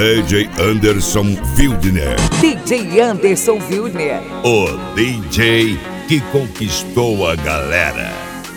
DJ Anderson Wildner. DJ Anderson Wildner. O DJ que conquistou a galera.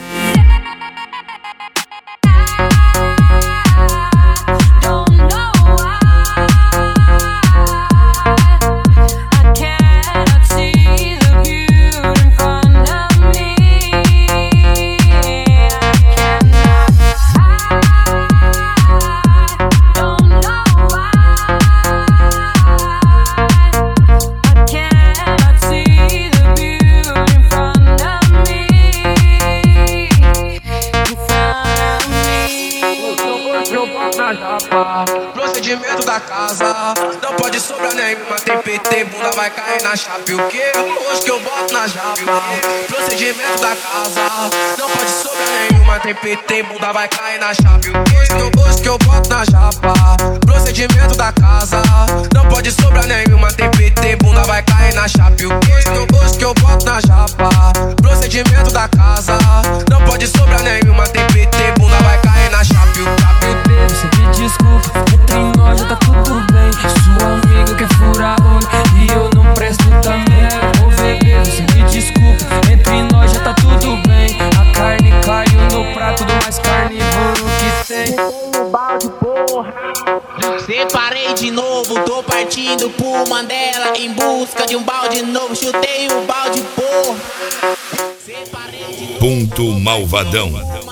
Procedimento da casa, não pode sobrar nenhuma TPT, bunda vai cair na chave. O que? Hoje que eu boto na chave. Procedimento da casa, não pode sobrar nenhuma TPT, bunda vai cair na chave. Hoje que eu boto na chapa. Procedimento da casa, não pode sobrar nenhuma TPT, bunda vai cair na chave. Hoje que eu boto na chapa. Procedimento da casa, não pode sobrar nenhuma TPT, bunda vai cair na chave. Você me desculpa, entre nós já tá tudo bem. Sua amiga quer furar olho e eu não presto também. Ô bebê, você me desculpa, entre nós já tá tudo bem. A carne caiu no prato do mais carnívoro que tem. Balde, porra. Separei de novo, tô partindo pro Mandela em busca de um balde novo. Chutei o balde, porra. Separei de novo, Ponto Malvadão.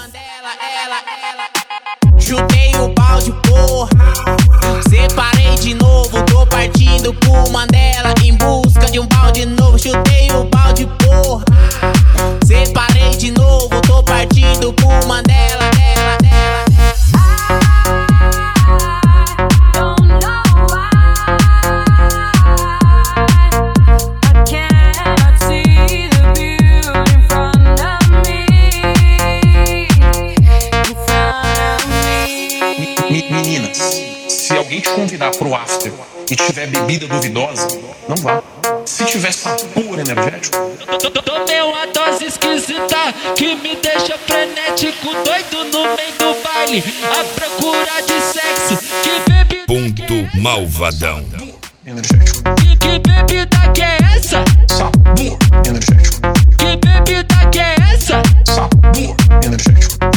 Chutei o balde, porra. Separei de novo, tô partindo pro Mandela em busca de um balde novo. Chutei o balde, porra. Separei de novo, tô partindo pro Mandela. Meninas, se alguém te convidar pro after e tiver bebida duvidosa, não vá. Se tiver sabor energético, Tomei uma dose esquisita que me deixa frenético, doido no meio do baile, à procura de sexo. Que bebida Ponto Malvadão. energético, que bebida que é essa? sabor energético, Que bebida que é essa? sabor energético.